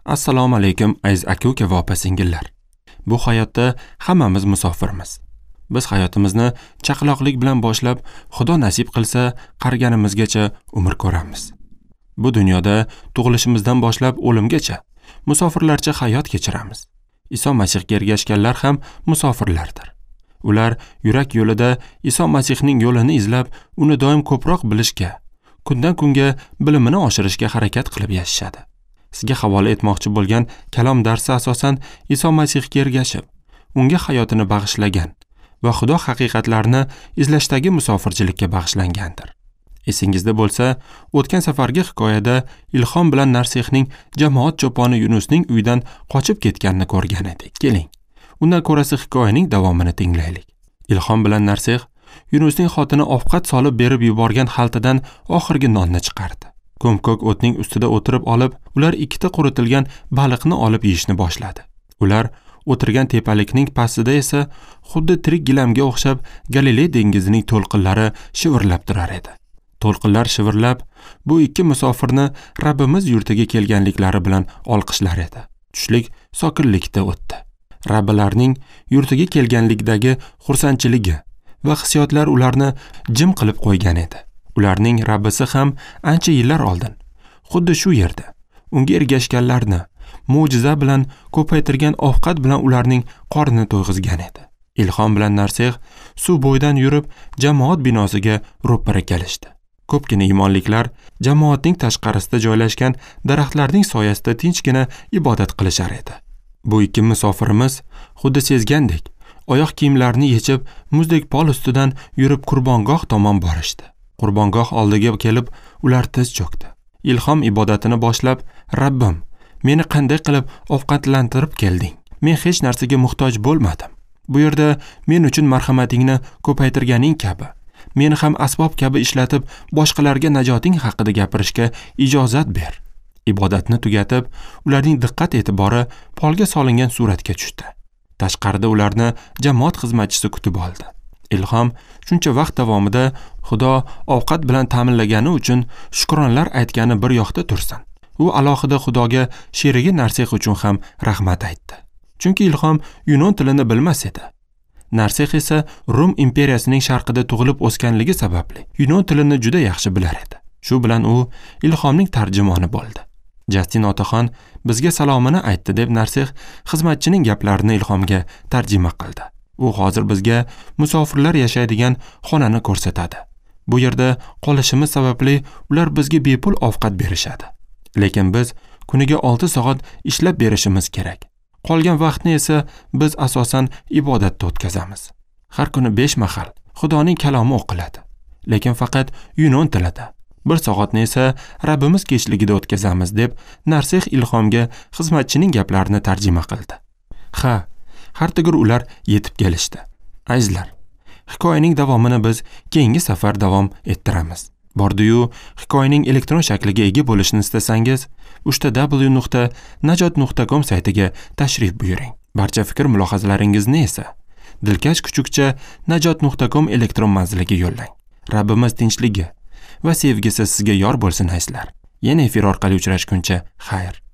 Assalomu alaykum aziz aka-uka va opa-singillar. Bu hayotda hammamiz musofirmiz. Biz hayotimizni chaqaloqlik bilan boshlab, Xudo nasib qilsa, qarganimizgacha umr ko'ramiz. Bu dunyoda tug'ilishimizdan boshlab o'limgacha musofirlarcha hayot kechiramiz. Iso Masihga ergashganlar ham musofirlardir. Ular yurak yo'lida Iso Masihning yo'lini izlab, uni doim ko'proq bilishga, kundan kunga bilimini oshirishga harakat qilib yashashadi. Sizga havola etmoqchi bo'lgan kalom darsi asosan Iso Masihga ergashib, unga hayotini bag'ishlagan va Xudo haqiqatlarini izlashdagi musofirchilikka bag'ishlangandir. Esingizda bo'lsa, o'tgan safargi hikoyada Ilhom bilan Narsexning jamoat cho'poni Yunusning uyidan qochib ketganini ko'rgan edik. Keling, undan ko'rasi hikoyaning davomini tinglaylik. Ilhom bilan Narsex Yunusning xotini ovqat solib berib yuborgan xaltadan oxirgi nonni chiqardi. Ko'm-ko'k o'tning ustida o'tirib olib, ular ikkita quritilgan baliqni olib yeyishni boshladi. Ular o'tirgan tepalikning pastida esa xuddi tirik gilamga o'xshab Galiley dengizining to'lqinlari shivirlab turar edi. To'lqinlar shivirlab, bu ikki musofirni Rabbimiz yurtiga kelganliklari bilan olqishlar edi. Tushlik sokinlikda o'tdi. Rabbilarning yurtiga kelganlikdagi xursandchiligi va hissiyotlar ularni jim qilib qo'ygan edi. Ularning Rabbisi ham ancha yillar oldin xuddi shu yerda unga ergashganlarni mo'jiza bilan ko'paytirgan ovqat bilan ularning qornini to'yg'izgan edi. Ilhom bilan Narsex suv bo'yidan yurib jamoat binosiga ro'para kelishdi. Ko'pgina iymonliklar jamoatning tashqarisida joylashgan daraxtlarning soyasida tinchgina ibodat qilishar edi. Bu ikki musofirimiz xuddi sezgandek oyoq kiyimlarini yechib muzdek pol ustidan yurib qurbongoh tomon borishdi. Qurbongoh oldiga kelib ular tiz cho'kdi. Ilhom ibodatini boshlab, Rabbim, meni qanday qilib ovqatlantirib kelding? Men hech narsaga muhtoj bo'lmadim. Bu yerda men uchun marhamatingni ko'paytirganing kabi, meni ham asbob kabi ishlatib, boshqalarga najoting haqida gapirishga ijozat ber. Ibodatni tugatib, ularning diqqat e'tibori polga solingan suratga tushdi. Tashqarida ularni jamoat xizmatchisi kutib oldi. Ilhom shuncha vaqt davomida Xudo ovqat bilan ta'minlagani uchun shukronlar aytgani bir yoqda tursin. U alohida Xudoga sherigi Narsex uchun ham rahmat aytdi. Chunki Ilhom Yunon tilini bilmas edi. Narsex esa Rum imperiyasining sharqida tug'ilib o'sganligi sababli Yunon tilini juda yaxshi bilar edi. Shu bilan u Ilhomning tarjimoni bo'ldi. Justin otaxon bizga salomini aytdi deb Narsex xizmatchining gaplarini Ilhomga tarjima qildi. U hozir bizga musofirlar yashaydigan xonani ko'rsatadi. Bu yerda qolishimiz sababli ular bizga bepul ovqat berishadi. Lekin biz kuniga 6 soat ishlab berishimiz kerak. Qolgan vaqtni esa biz asosan ibodatda o'tkazamiz. Har kuni 5 mahal Xudoning kalomi o'qiladi. Lekin faqat Yunon tilida. 1 soatni esa Rabbimiz kechligida o'tkazamiz deb Narsex Ilhomga xizmatchining gaplarini tarjima qildi. Hartigur ular yetib kelishdi. Azizlar, hikoyaning davomini biz keyingi safar davom ettiramiz. Bordi-yu, hikoyaning elektron shakliga ega bo'lishni istasangiz, www.najot.com saytiga tashrif buyuring. Barcha fikr mulohazalaringizni esa dilkash kuchukcha najot.com elektron manziliga yo'llang. Rabbimiz tinchligi va sevgisi sizga yor bo'lsin azizlar. Yana efir orqali uchrashguncha xayr.